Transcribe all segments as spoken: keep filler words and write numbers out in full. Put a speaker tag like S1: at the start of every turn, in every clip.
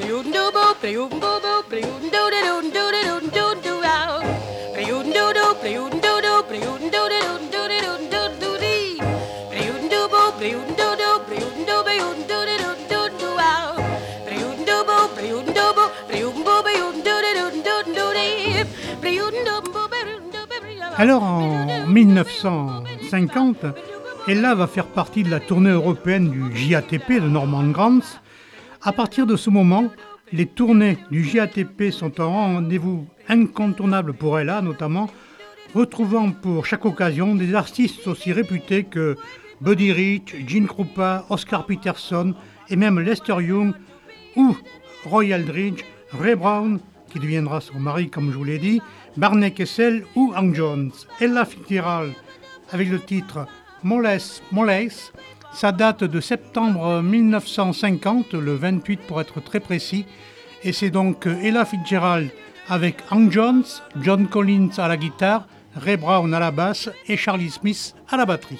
S1: Alors en mille neuf cent cinquante, Ella va faire partie de la tournée européenne du J A T P de Norman Granz. À partir de ce moment, les tournées du J A T P sont un rendez-vous incontournable pour Ella, notamment retrouvant pour chaque occasion des artistes aussi réputés que Buddy Rich, Gene Krupa, Oscar Peterson et même Lester Young ou Roy Eldridge, Ray Brown, qui deviendra son mari comme je vous l'ai dit, Barney Kessel ou Hank Jones. Ella Fitzgerald avec le titre Moles Moles, ça date de septembre mille neuf cent cinquante, le vingt-huit pour être très précis, et c'est donc Ella Fitzgerald avec Hank Jones, John Collins à la guitare, Ray Brown à la basse et Charlie Smith à la batterie.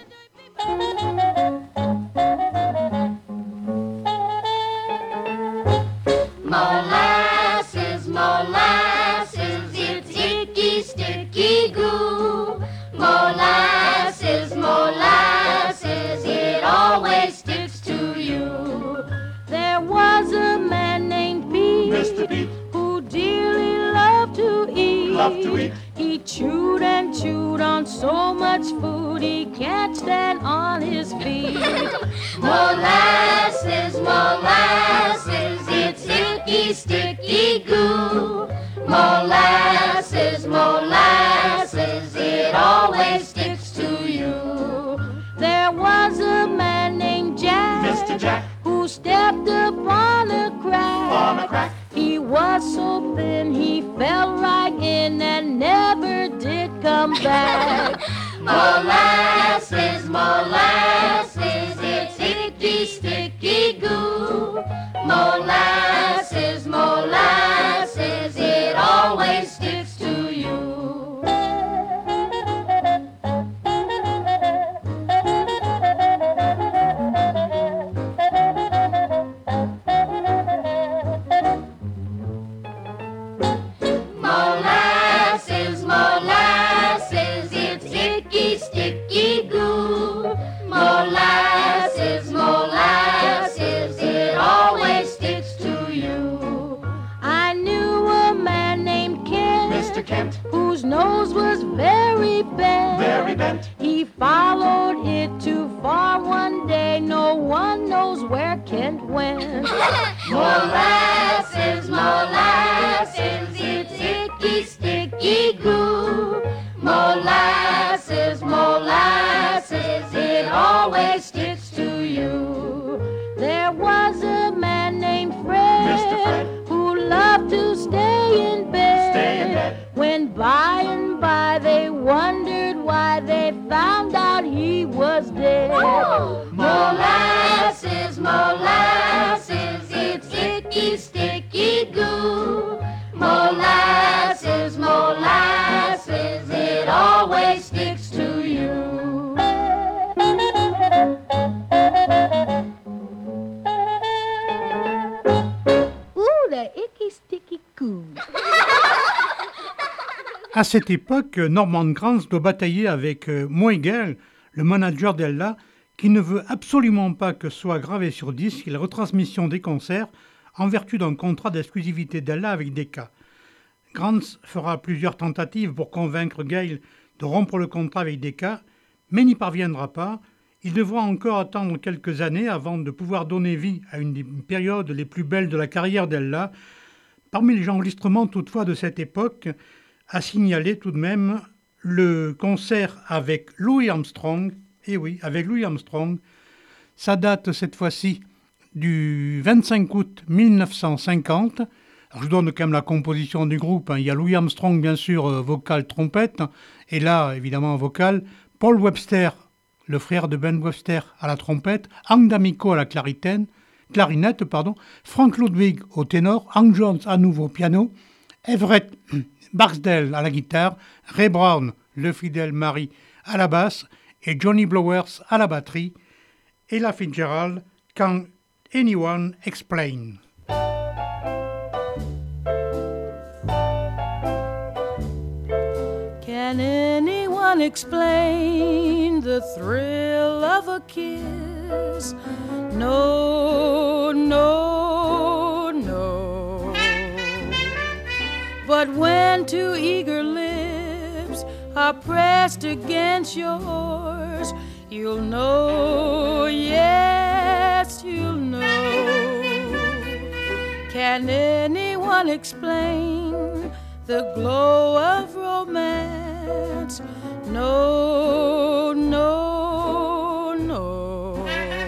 S2: Molasses, molasses, it's icky, sticky goo. Molasses, molasses, it always sticks to you. There was a man named Pete, Mister Pete, who dearly loved to eat. Loved to eat. He chewed and chewed on so much food he can't stand on his feet. Molasses, molasses, it's icky, sticky goo. Molasses, molasses, it always sticks to you. There was a man named Jack, Mister Jack, who stepped upon a crack. On a crack. He was so thin he fell right in and never did come back. Molasses, molasses, it's icky, sticky goo. Molasses, molasses, it always sticks to you. Molasses, molasses, it's icky, sticky goo. Molasses, molasses, it always sticks to you. I knew a man named Kent, Mister Kent, whose nose was very bent. Very bent. He followed it too far one day, no one knows where Kent went. Molasses, molasses, it's icky, sticky goo. Molasses, molasses, it always sticks to you. There was a man named Fred, Mister Fred, who loved to stay in bed. Stay in bed. When by and by they wondered why, they found out he was dead. Molasses, molasses, it's icky, sticky goo. Molasses, molasses, it always sticks to you. Ooh, the icky, sticky goo.
S1: À cette époque, Norman Granz doit batailler avec Moegel, le manager d'Ella, qui ne veut absolument pas que soit gravé sur disque la retransmission des concerts en vertu d'un contrat d'exclusivité d'Ella avec Decca. Granz fera plusieurs tentatives pour convaincre Gail de rompre le contrat avec Decca, mais n'y parviendra pas. Il devra encore attendre quelques années avant de pouvoir donner vie à une des périodes les plus belles de la carrière d'Ella. Parmi les enregistrements toutefois de cette époque, à signaler tout de même le concert avec Louis Armstrong. Et oui, avec Louis Armstrong. Ça date cette fois-ci du vingt-cinq août mille neuf cent cinquante. Alors, je donne quand même la composition du groupe. Hein. Il y a Louis Armstrong, bien sûr, euh, vocal, trompette. Et là, évidemment, vocal. Paul Webster, le frère de Ben Webster, à la trompette. Hank D'Amico à la clarinette. clarinette pardon. Frank Ludwig au ténor. Hank Jones à nouveau au piano. Everett Barksdale à la guitare. Ray Brown, le fidèle mari, à la basse. Et Johnny Blowers à la batterie. Ella Fitzgerald, Can Anyone Explain?
S3: anyone explain the thrill of a kiss? No, no, no. But when two eager lips are pressed against yours, you'll know, yes, you'll know. Can anyone explain the glow of romance? No, no, no.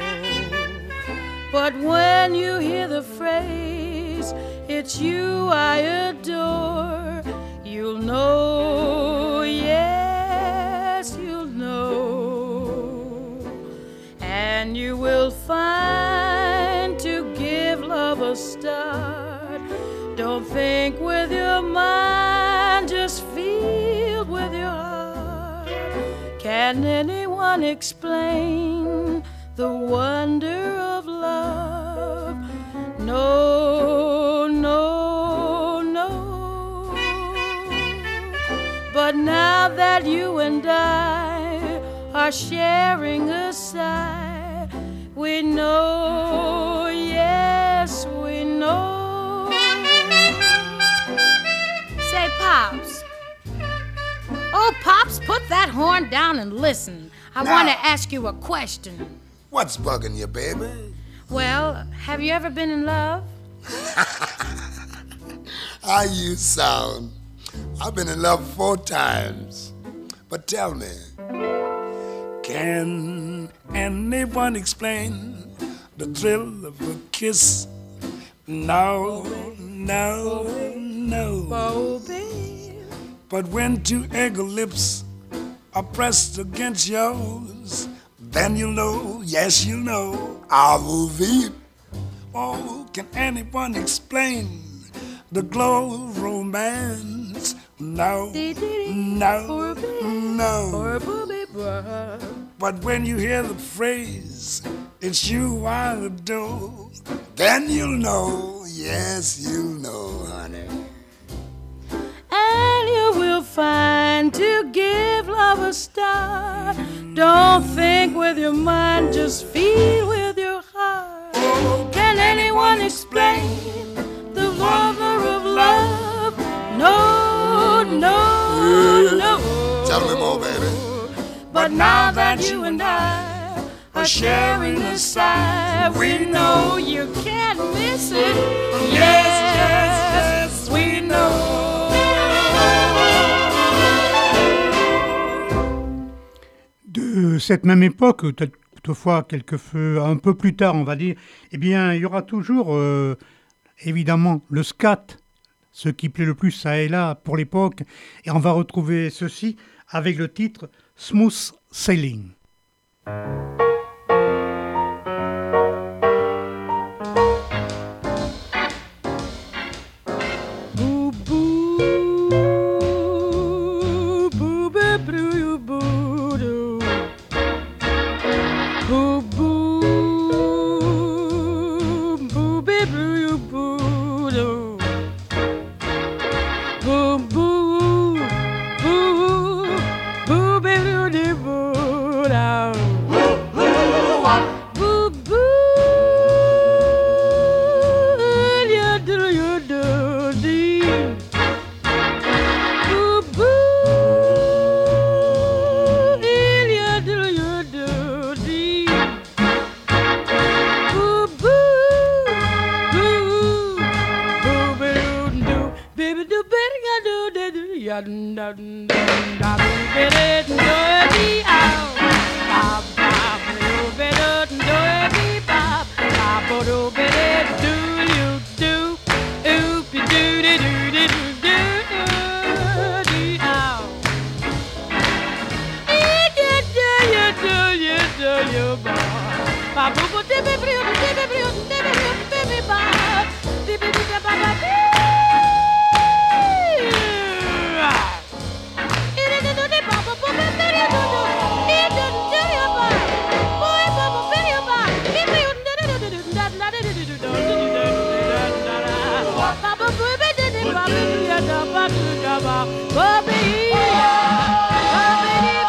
S3: But when you hear the phrase, it's you I adore, you'll know, yes, you'll know. And you will find to give love a start, don't think with your mind, just feel with your heart. Can anyone explain the wonder of love? No, no, no. But now that you and I are sharing a sigh, we know, yes, we know.
S4: Say, Pops. Oh, Pops, put that horn down and listen. I
S5: Now.
S4: want to ask you a question.
S5: What's bugging you, baby?
S4: Well, have you ever been in love?
S5: How you sound. I've been in love four times. But tell me, can anyone explain the thrill of a kiss? No, no, no.
S3: Oh, babe.
S5: But when two eager lips are pressed against yours, then you'll know, yes, you'll know. I will be. Oh, can anyone explain the glow of romance? No, no, no. But when you hear the phrase, it's you I adore, then you'll know, yes, you'll know, honey.
S3: And you will find to give love a start, don't think with your mind, just feel with your heart. Can anyone explain the wonder of love? No, no, no.
S5: Tell me more, baby.
S3: But now that you and I are sharing a sigh, we know you can't miss it. Yes, yes, we know.
S1: De cette même époque, peut-être toutefois quelques feux un peu plus tard, on va dire, eh bien, il y aura toujours, euh, évidemment, le scat, ce qui plaît le plus ça et là pour l'époque, et on va retrouver ceci avec le titre Smooth Sailing.
S3: Bobby,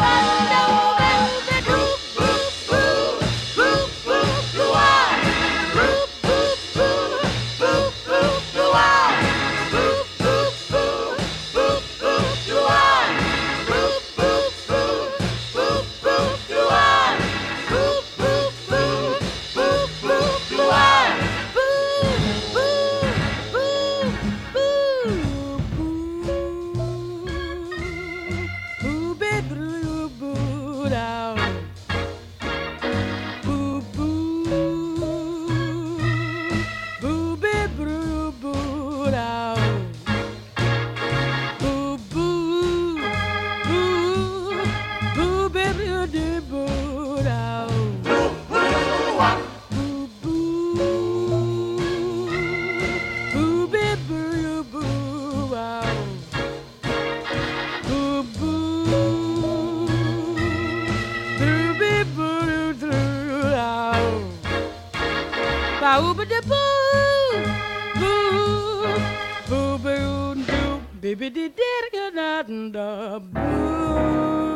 S3: da boo, boo, boo, boo, boo, baby did it da da boo.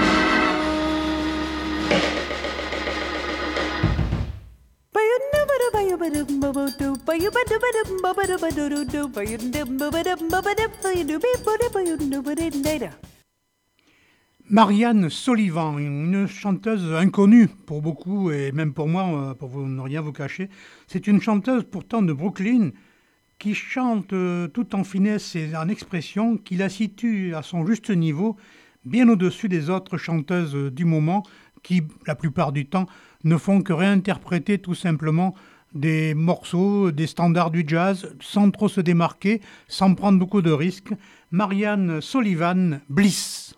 S1: Marianne Sullivan, une chanteuse inconnue pour beaucoup et même pour moi, pour vous ne rien vous cacher. C'est une chanteuse pourtant de Brooklyn qui chante tout en finesse et en expression, qui la situe à son juste niveau, bien au-dessus des autres chanteuses du moment qui, la plupart du temps, ne font que réinterpréter tout simplement des morceaux, des standards du jazz, sans trop se démarquer, sans prendre beaucoup de risques. Marianne Sullivan, Bliss.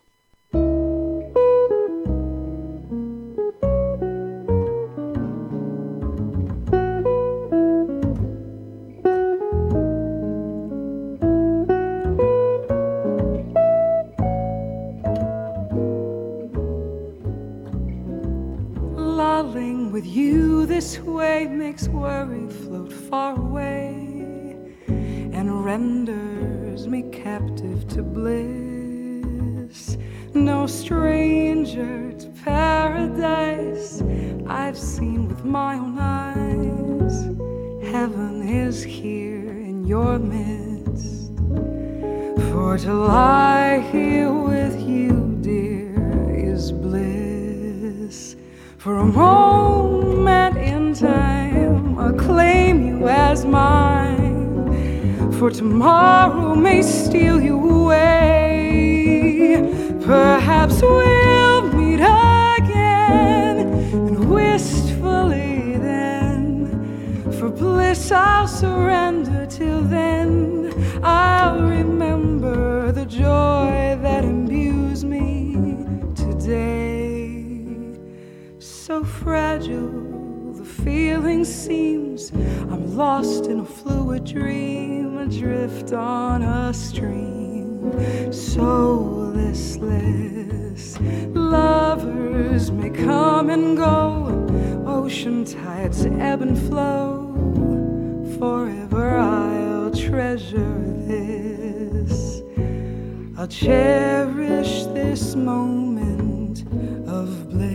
S3: With you this way makes worry float far away and renders me captive to bliss. No stranger to paradise I've seen with my own eyes. Heaven is here in your midst. For to lie here with you, dear, is bliss. For a moment in time, I'll claim you as mine. For tomorrow may steal you away. Perhaps we'll meet again, and wistfully then, for bliss I'll surrender. Till then, I'll remember the joy that imbues me today. So fragile, the feeling seems I'm lost in a fluid dream, adrift on a stream, so listless. Lovers may come and go, ocean tides ebb and flow. Forever I'll treasure this, I'll cherish this moment of bliss.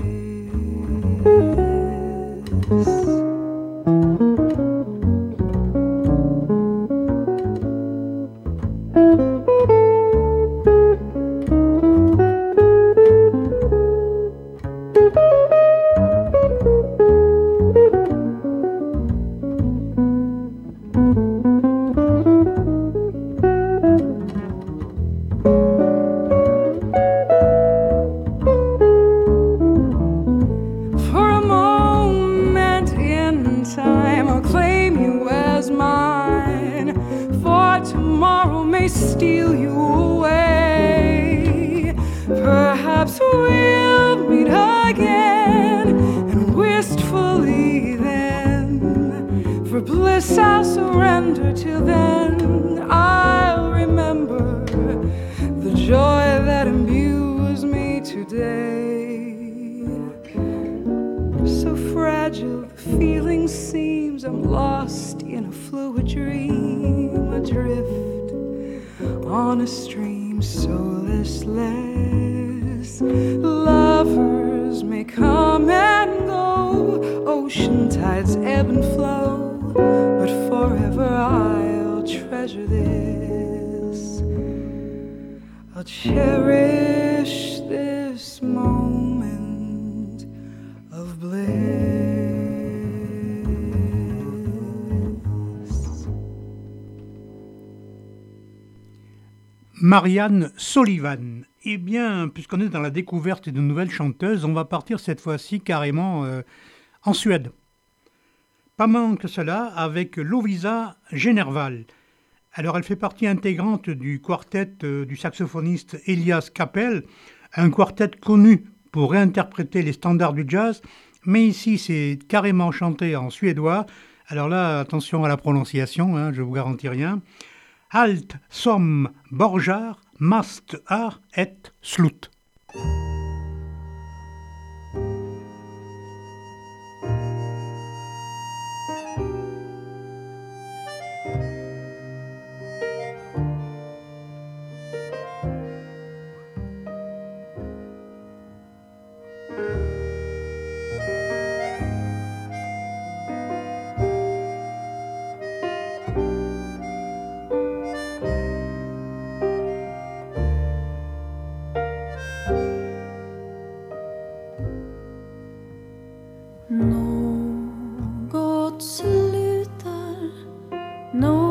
S1: Marianne Sullivan. Eh bien, puisqu'on est dans la découverte de nouvelles chanteuses, on va partir cette fois-ci carrément euh, en Suède. Pas moins que cela, avec Lovisa Generval. Alors, elle fait partie intégrante du quartet euh, du saxophoniste Elias Capel, un quartet connu pour réinterpréter les standards du jazz, mais ici, c'est carrément chanté en suédois. Alors là, attention à la prononciation, hein, je ne vous garantis rien. Allt som borgar mast är ett slut.
S3: No